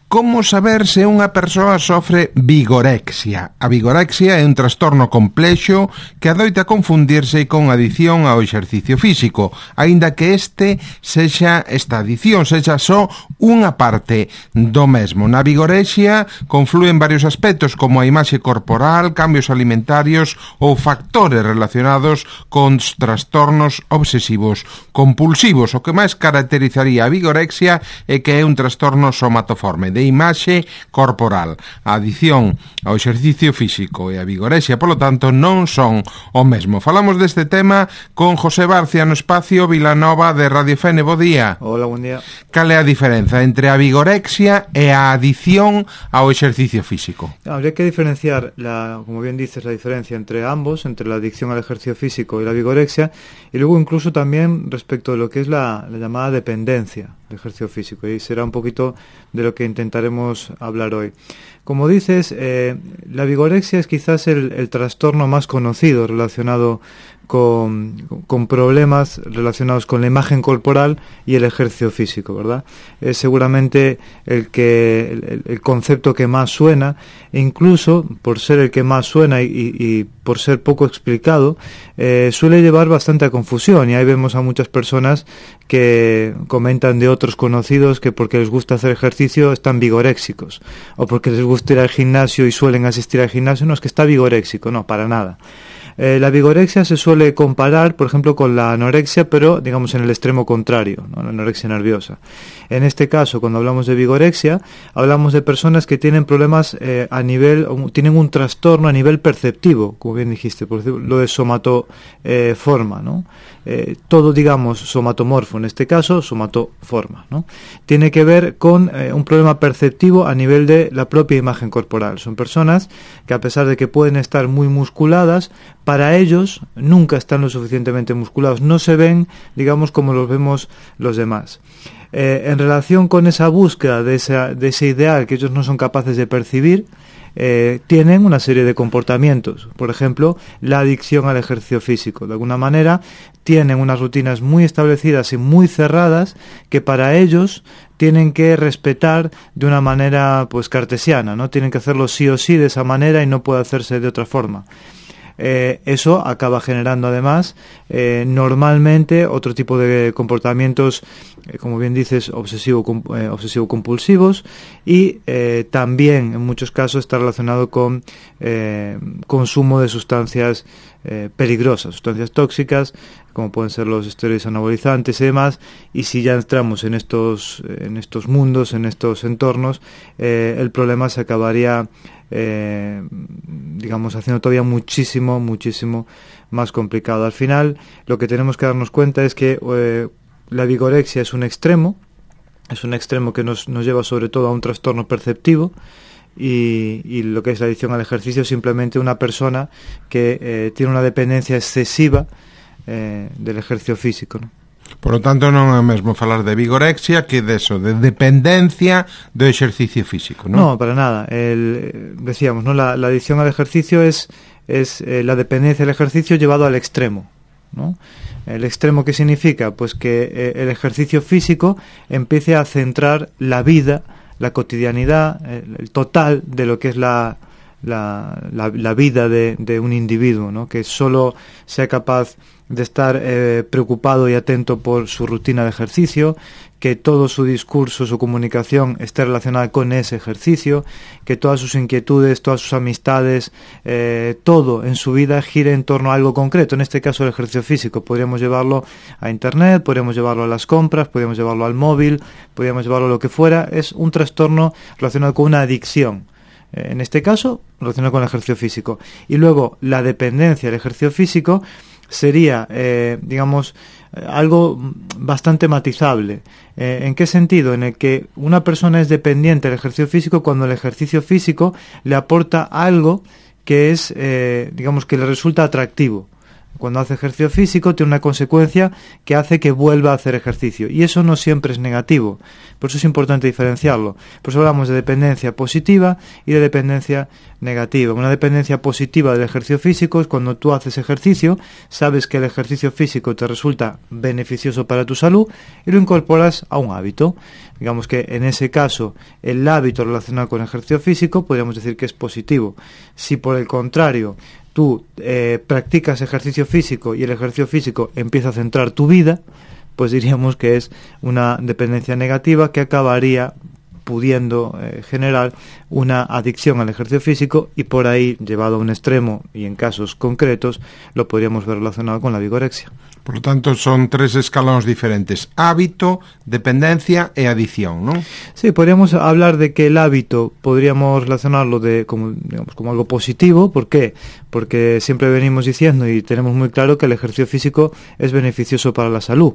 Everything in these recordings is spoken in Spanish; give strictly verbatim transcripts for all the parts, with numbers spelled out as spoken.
Como saber se unha persoa sofre vigorexia? A vigorexia é un trastorno complexo que adoita confundirse con adición ao exercicio físico, aínda que este sexa esta adición, sexa só unha parte do mesmo. Na vigorexia conflúen varios aspectos como a imaxe corporal, cambios alimentarios ou factores relacionados con trastornos obsesivos compulsivos. O que máis caracterizaría a vigorexia é que é un trastorno somatoforme de imaxe corporal. A adición ao exercicio físico e a vigorexia, polo tanto, non son o mesmo. Falamos deste tema con José Barcia no espacio Vilanova de Radio Fene. Bo día. Hola, buen día. Cal é a diferenza entre a vigorexia e a adición ao exercicio físico? Habría que diferenciar, la, como bien dices, la diferencia entre ambos, entre la adicción al ejercicio físico y la vigorexia, y luego incluso también respecto de lo que es la, la llamada dependencia del ejercicio físico, y será un poquito de lo que intentaremos hablar hoy. Como dices, eh, la vigorexia es quizás el, el trastorno más conocido relacionado con, con problemas relacionados con la imagen corporal y el ejercicio físico, ¿verdad? Es seguramente el que el, el concepto que más suena, e incluso por ser el que más suena y, y, y por ser poco explicado, eh, suele llevar bastante a confusión, y ahí vemos a muchas personas que comentan de otros conocidos que porque les gusta hacer ejercicio están vigoréxicos, o porque les gusta ir al gimnasio y suelen asistir al gimnasio, no, es que está vigoréxico, no, para nada. Eh, la vigorexia se suele comparar, por ejemplo, con la anorexia, pero digamos en el extremo contrario, ¿no? La anorexia nerviosa. En este caso, cuando hablamos de vigorexia, hablamos de personas que tienen problemas eh, a nivel, tienen un trastorno a nivel perceptivo, como bien dijiste, por decirlo, lo de somatoforma, eh, ¿no? Eh, todo, digamos, somatomorfo, en este caso, somatoforma, ¿no? Tiene que ver con eh, un problema perceptivo a nivel de la propia imagen corporal. Son personas que, a pesar de que pueden estar muy musculadas, para ellos nunca están lo suficientemente musculados, no se ven, digamos, como los vemos los demás. Eh, en relación con esa búsqueda de, esa, de ese ideal que ellos no son capaces de percibir, eh, tienen una serie de comportamientos. Por ejemplo, la adicción al ejercicio físico. De alguna manera, tienen unas rutinas muy establecidas y muy cerradas que para ellos tienen que respetar de una manera pues cartesiana, ¿no? Tienen que hacerlo sí o sí de esa manera y no puede hacerse de otra forma. Eh, eso acaba generando además eh, normalmente otro tipo de comportamientos, eh, como bien dices, obsesivo, eh, obsesivo compulsivos, y eh, también en muchos casos está relacionado con eh, consumo de sustancias eh, peligrosas, sustancias tóxicas, como pueden ser los esteroides anabolizantes y demás. Y si ya entramos en estos en estos mundos, en estos entornos, eh, el problema se acabaría Eh, digamos haciendo todavía muchísimo muchísimo más complicado. Al final lo que tenemos que darnos cuenta es que eh, la vigorexia es un extremo es un extremo que nos, nos lleva sobre todo a un trastorno perceptivo, y, y lo que es la adicción al ejercicio es simplemente una persona que eh, tiene una dependencia excesiva eh, del ejercicio físico, ¿no? Por lo tanto, non é mesmo falar de vigorexia que de eso, de dependencia do exercicio físico, ¿no? No, para nada. El, decíamos, ¿no? La, la adicción al ejercicio es, es eh, la dependencia del ejercicio llevado al extremo, ¿no? ¿El extremo qué significa? Pues que eh, el ejercicio físico empiece a centrar la vida, la cotidianidad, el, el total de lo que es la, la, la, la vida de, de un individuo, ¿no? Que solo sea capaz de estar eh, preocupado y atento por su rutina de ejercicio, que todo su discurso, su comunicación esté relacionada con ese ejercicio, que todas sus inquietudes, todas sus amistades, eh, todo en su vida gire en torno a algo concreto. En este caso el ejercicio físico. Podríamos llevarlo a internet, podríamos llevarlo a las compras, podríamos llevarlo al móvil, podríamos llevarlo a lo que fuera. Es un trastorno relacionado con una adicción. En este caso, relacionado con el ejercicio físico. Y luego, la dependencia del ejercicio físico sería, eh, digamos, algo bastante matizable. Eh, ¿En qué sentido? En el que una persona es dependiente del ejercicio físico cuando el ejercicio físico le aporta algo que es, eh, digamos, que le resulta atractivo. cuando hace ejercicio físico tiene una consecuencia que hace que vuelva a hacer ejercicio, y eso no siempre es negativo. Por eso es importante diferenciarlo. Por eso hablamos de dependencia positiva y de dependencia negativa. Una dependencia positiva del ejercicio físico es cuando tú haces ejercicio, sabes que el ejercicio físico te resulta beneficioso para tu salud y lo incorporas a un hábito. Digamos que en ese caso el hábito relacionado con el ejercicio físico podríamos decir que es positivo. Si por el contrario tú eh, practicas ejercicio físico y el ejercicio físico empieza a centrar tu vida, pues diríamos que es una dependencia negativa que acabaría pudiendo eh, generar una adicción al ejercicio físico, y por ahí, llevado a un extremo y en casos concretos, lo podríamos ver relacionado con la vigorexia. Por lo tanto, son tres escalones diferentes: hábito, dependencia e adicción, ¿no? Sí, podríamos hablar de que el hábito podríamos relacionarlo de como, digamos, como algo positivo. ¿Por qué? Porque siempre venimos diciendo y tenemos muy claro que el ejercicio físico es beneficioso para la salud.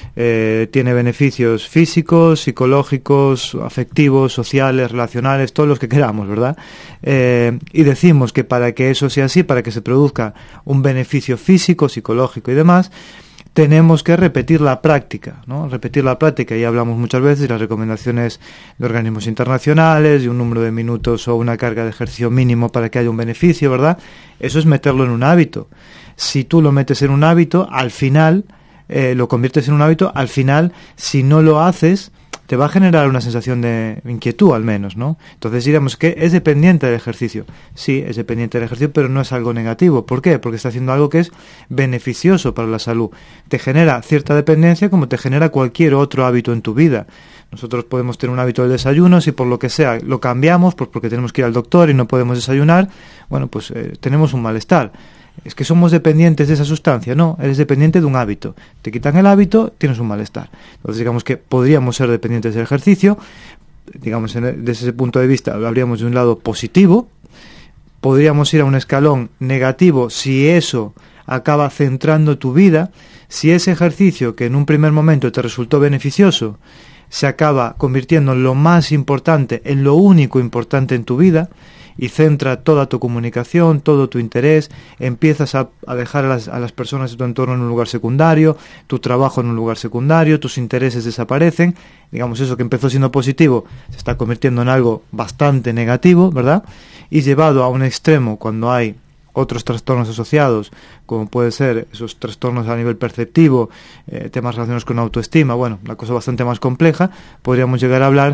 Eh, tiene beneficios físicos, psicológicos, afectivos, sociales, relacionales, todos los que queramos, ¿verdad? Eh, y decimos que para que eso sea así, para que se produzca un beneficio físico, psicológico y demás, tenemos que repetir la práctica, ¿no? Repetir la práctica, y hablamos muchas veces de las recomendaciones de organismos internacionales, de un número de minutos o una carga de ejercicio mínimo para que haya un beneficio, ¿verdad? Eso es meterlo en un hábito. Si tú lo metes en un hábito, al final, eh, lo conviertes en un hábito, al final, si no lo haces, te va a generar una sensación de inquietud, al menos, ¿no? Entonces diríamos que es dependiente del ejercicio. Sí, es dependiente del ejercicio, pero no es algo negativo. ¿Por qué? Porque está haciendo algo que es beneficioso para la salud. Te genera cierta dependencia como te genera cualquier otro hábito en tu vida. Nosotros podemos tener un hábito del desayuno, si por lo que sea lo cambiamos, pues porque tenemos que ir al doctor y no podemos desayunar, bueno, pues eh, tenemos un malestar. Es que somos dependientes de esa sustancia. No, eres dependiente de un hábito. Te quitan el hábito, tienes un malestar. Entonces digamos que podríamos ser dependientes del ejercicio. Digamos, desde ese punto de vista hablaríamos de un lado positivo. Podríamos ir a un escalón negativo si eso acaba centrando tu vida. Si ese ejercicio que en un primer momento te resultó beneficioso se acaba convirtiendo en lo más importante, en lo único importante en tu vida, y centra toda tu comunicación, todo tu interés, empiezas a, a dejar a las, a las personas de tu entorno en un lugar secundario, tu trabajo en un lugar secundario, tus intereses desaparecen, digamos, eso que empezó siendo positivo se está convirtiendo en algo bastante negativo, ¿verdad? Y llevado a un extremo cuando hay otros trastornos asociados, como puede ser esos trastornos a nivel perceptivo, eh, temas relacionados con autoestima, bueno, la cosa bastante más compleja, podríamos llegar a hablar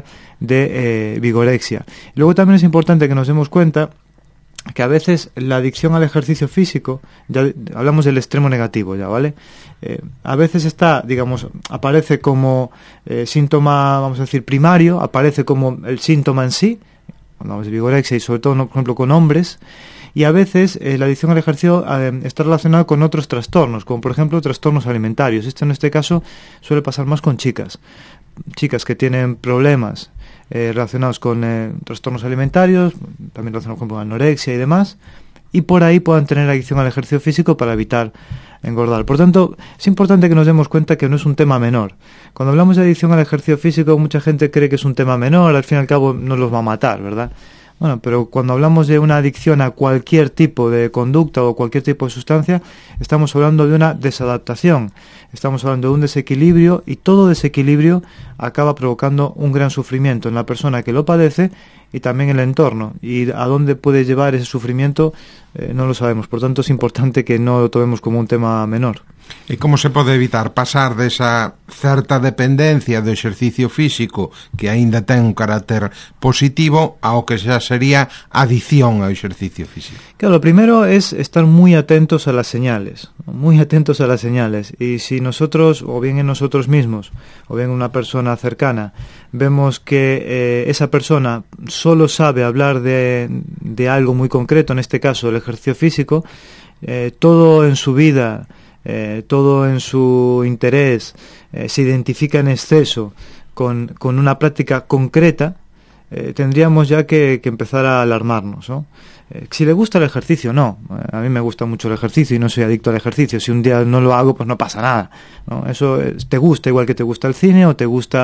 de eh, vigorexia. Luego también es importante que nos demos cuenta que a veces la adicción al ejercicio físico, ya hablamos del extremo negativo ya, ¿vale? Eh, a veces está, digamos, aparece como eh, síntoma, vamos a decir, primario, aparece como el síntoma en sí, cuando hablamos de vigorexia y sobre todo, por ejemplo, con hombres. Y a veces eh, la adicción al ejercicio eh, está relacionada con otros trastornos, como por ejemplo trastornos alimentarios. Esto en este caso suele pasar más con chicas. Chicas que tienen problemas eh, relacionados con eh, trastornos alimentarios, también relacionados con anorexia y demás, y por ahí puedan tener adicción al ejercicio físico para evitar engordar. Por tanto, es importante que nos demos cuenta que no es un tema menor. Cuando hablamos de adicción al ejercicio físico, mucha gente cree que es un tema menor, al fin y al cabo no los va a matar, ¿verdad? Bueno, pero cuando hablamos de una adicción a cualquier tipo de conducta o cualquier tipo de sustancia, estamos hablando de una desadaptación, estamos hablando de un desequilibrio, y todo desequilibrio acaba provocando un gran sufrimiento en la persona que lo padece y también en el entorno. Y a dónde puede llevar ese sufrimiento eh, no lo sabemos. Por tanto, es importante que no lo tomemos como un tema menor. E como se pode evitar pasar desa certa dependencia do exercicio físico que aínda ten un carácter positivo ao que xa sería adicción ao exercicio físico? Claro, lo primero es estar muy atentos a las señales, muy atentos a las señales. Y si nosotros, o bien en nosotros mismos, o bien una persona cercana, vemos que eh, esa persona solo sabe hablar de, de algo muy concreto, en este caso el ejercicio físico, eh, todo en su vida, Eh, todo en su interés eh, se identifica en exceso con, con una práctica concreta, eh, tendríamos ya que, que empezar a alarmarnos, ¿no? Eh, si le gusta el ejercicio, no. A mí me gusta mucho el ejercicio y no soy adicto al ejercicio. Si un día no lo hago, pues no pasa nada, ¿no? Eso es, te gusta igual que te gusta el cine o te gusta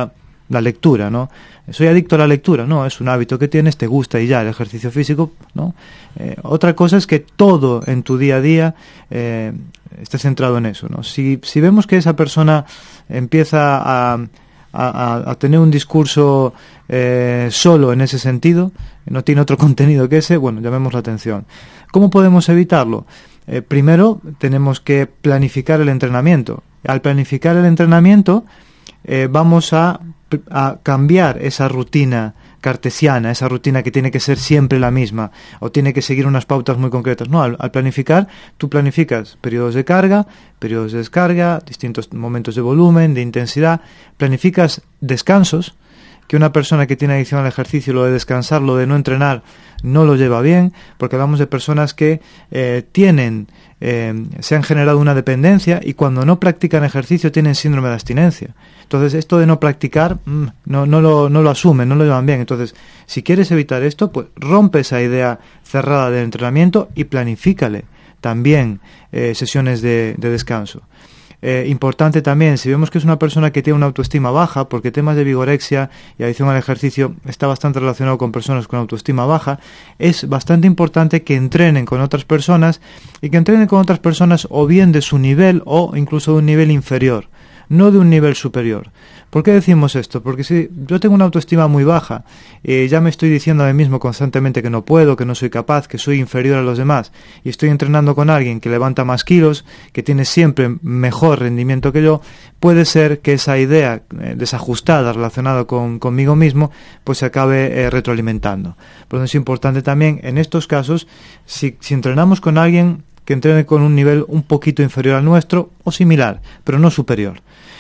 la lectura, ¿no? Soy adicto a la lectura, no, es un hábito que tienes, te gusta y ya, el ejercicio físico, ¿no? Eh, otra cosa es que todo en tu día a día eh, esté centrado en eso, ¿no? Si, si vemos que esa persona empieza a, a, a tener un discurso eh, solo en ese sentido, no tiene otro contenido que ese, bueno, llamemos la atención. ¿Cómo podemos evitarlo? Eh, primero, tenemos que planificar el entrenamiento. Al planificar el entrenamiento, eh, vamos a a cambiar esa rutina cartesiana, esa rutina que tiene que ser siempre la misma o tiene que seguir unas pautas muy concretas. No, al, al planificar, tú planificas periodos de carga, periodos de descarga, distintos momentos de volumen, de intensidad, planificas descansos, que una persona que tiene adicción al ejercicio, lo de descansar, lo de no entrenar, no lo lleva bien, porque hablamos de personas que eh, tienen, eh, se han generado una dependencia y cuando no practican ejercicio tienen síndrome de abstinencia. Entonces, esto de no practicar, mmm, no, no, lo, no lo asumen, no lo llevan bien. Entonces, si quieres evitar esto, pues rompe esa idea cerrada del entrenamiento y planifícale también eh, sesiones de, de descanso. Eh, importante también, si vemos que es una persona que tiene una autoestima baja, porque temas de vigorexia y adicción al ejercicio está bastante relacionado con personas con autoestima baja, es bastante importante que entrenen con otras personas y que entrenen con otras personas o bien de su nivel o incluso de un nivel inferior, no de un nivel superior. ¿Por qué decimos esto? Porque si yo tengo una autoestima muy baja, eh, ya me estoy diciendo a mí mismo constantemente que no puedo, que no soy capaz, que soy inferior a los demás, y estoy entrenando con alguien que levanta más kilos, que tiene siempre mejor rendimiento que yo, puede ser que esa idea eh, desajustada relacionada con conmigo mismo, pues se acabe eh, retroalimentando. Por eso es importante también, en estos casos, si, si entrenamos con alguien que entrene con un nivel un poquito inferior al nuestro, o similar, pero no superior.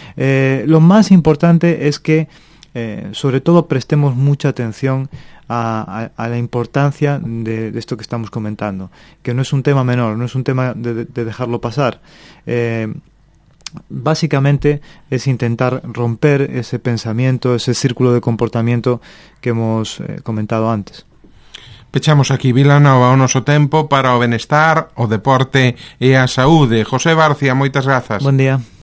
Eh, lo más importante es que, eh, sobre todo, prestemos mucha atención a, a, a la importancia de, de esto que estamos comentando, que no es un tema menor, no es un tema de, de dejarlo pasar. Eh, básicamente es intentar romper ese pensamiento, ese círculo de comportamiento que hemos eh, comentado antes. Pechamos aquí Vilanova o noso tempo para o benestar, o deporte e a saúde. José Barcia, moitas grazas. Buen día.